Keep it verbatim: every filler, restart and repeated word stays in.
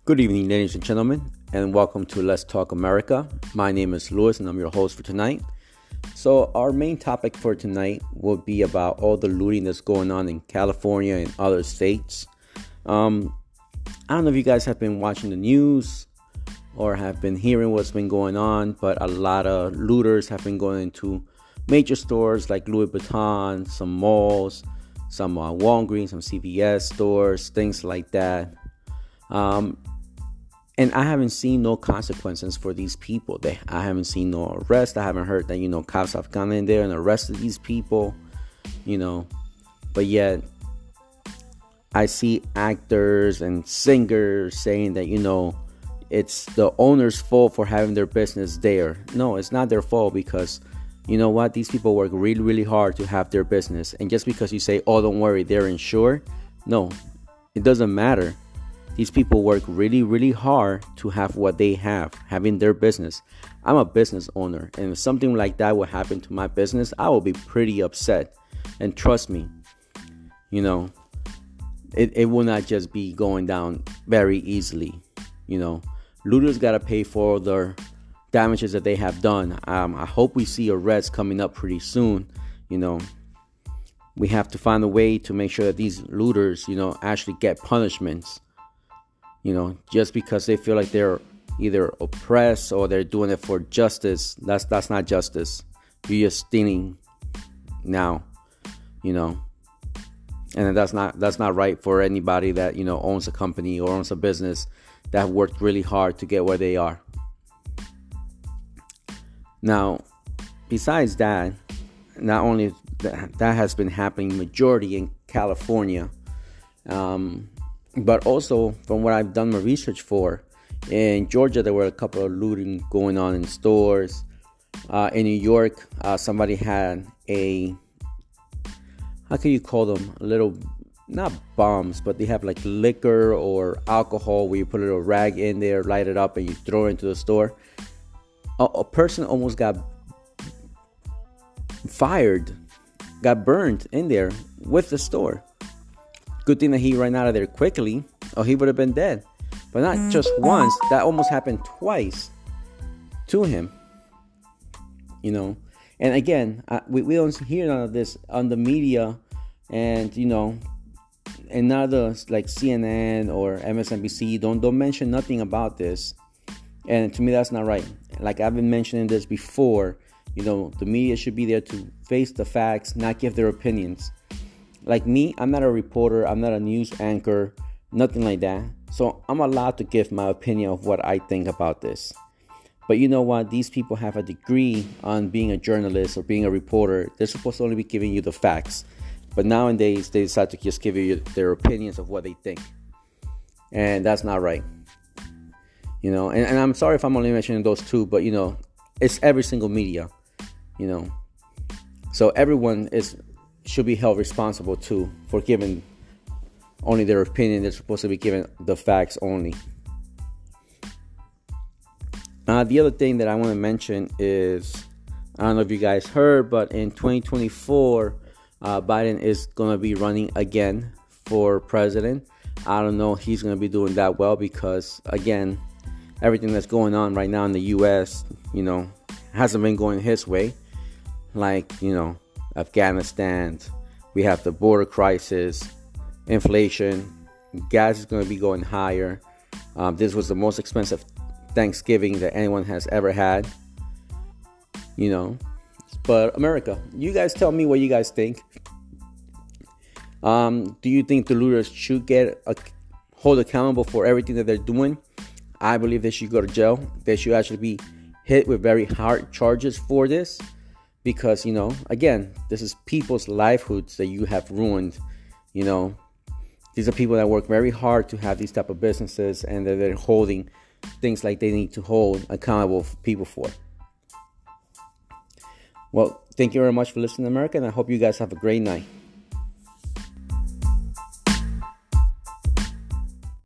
Good evening, ladies and gentlemen, and welcome to Let's Talk America. My name is Louis, and I'm your host for tonight. So, our main topic for tonight will be about all the looting that's going on in California and other states. Um, I don't know if you guys have been watching the news or have been hearing what's been going on, but a lot of looters have been going into major stores like Louis Vuitton, some malls, some uh, Walgreens, some C V S stores, things like that. Um, and I haven't seen no consequences for these people. They, I haven't seen no arrest. I haven't heard that, you know, cops have gone in there and arrested these people, you know. But yet, I see actors and singers saying that, you know, it's the owner's fault for having their business there. No, it's not their fault because, you know what, these people work really, really hard to have their business. And just because you say, oh, don't worry, they're insured. No, it doesn't matter. These people work really, really hard to have what they have, having their business. I'm a business owner, and if something like that would happen to my business, I will be pretty upset. And trust me, you know, it, it will not just be going down very easily. You know, looters got to pay for their damages that they have done. Um, I hope we see arrests coming up pretty soon. You know, we have to find a way to make sure that these looters, you know, actually get punishments. You know, just because they feel like they're either oppressed or they're doing it for justice, that's that's not justice. You're just stealing now, you know, and that's not that's not right for anybody that, you know, owns a company or owns a business that worked really hard to get where they are. Now, besides that, not only that, that has been happening majority in California, um, but also, from what I've done my research for, in Georgia, there were a couple of looting going on in stores. Uh, in New York, uh, somebody had a, how can you call them? A little, not bombs, but they have like liquor or alcohol where you put a little rag in there, light it up, and you throw it into the store. A, a person almost got fired, got burned in there with the store. Good thing that he ran out of there quickly, or he would have been dead. But not just once. That almost happened twice to him. You know. And again, I, we, we don't hear none of this on the media. And, you know, and none of the, like C N N or M S N B C, don't, don't mention nothing about this. And to me, that's not right. Like I've been mentioning this before. You know, the media should be there to face the facts, not give their opinions. Like me, I'm not a reporter, I'm not a news anchor, nothing like that. So I'm allowed to give my opinion of what I think about this. But you know what? These people have a degree on being a journalist or being a reporter. They're supposed to only be giving you the facts. But nowadays, they decide to just give you their opinions of what they think. And that's not right. You know, and, and I'm sorry if I'm only mentioning those two, but you know, it's every single media, you know. So everyone is should be held responsible too for giving only their opinion. They're supposed to be given the facts only. Uh, the other thing that I want to mention is, I don't know if you guys heard, but in twenty twenty-four, uh, Biden is going to be running again for president. I don't know if he's going to be doing that well because, again, everything that's going on right now in the U S, you know, hasn't been going his way. Like, you know, Afghanistan, we have the border crisis, inflation, gas is going to be going higher. Um, this was the most expensive Thanksgiving that anyone has ever had, you know. But America, you guys tell me what you guys think. Um, do you think the looters should get a, hold accountable for everything that they're doing? I believe they should go to jail. They should actually be hit with very hard charges for this. Because, you know, again, this is people's livelihoods that you have ruined. You know, these are people that work very hard to have these type of businesses, and that they're holding things like they need to hold accountable people for. Well, thank you very much for listening to America, and I hope you guys have a great night.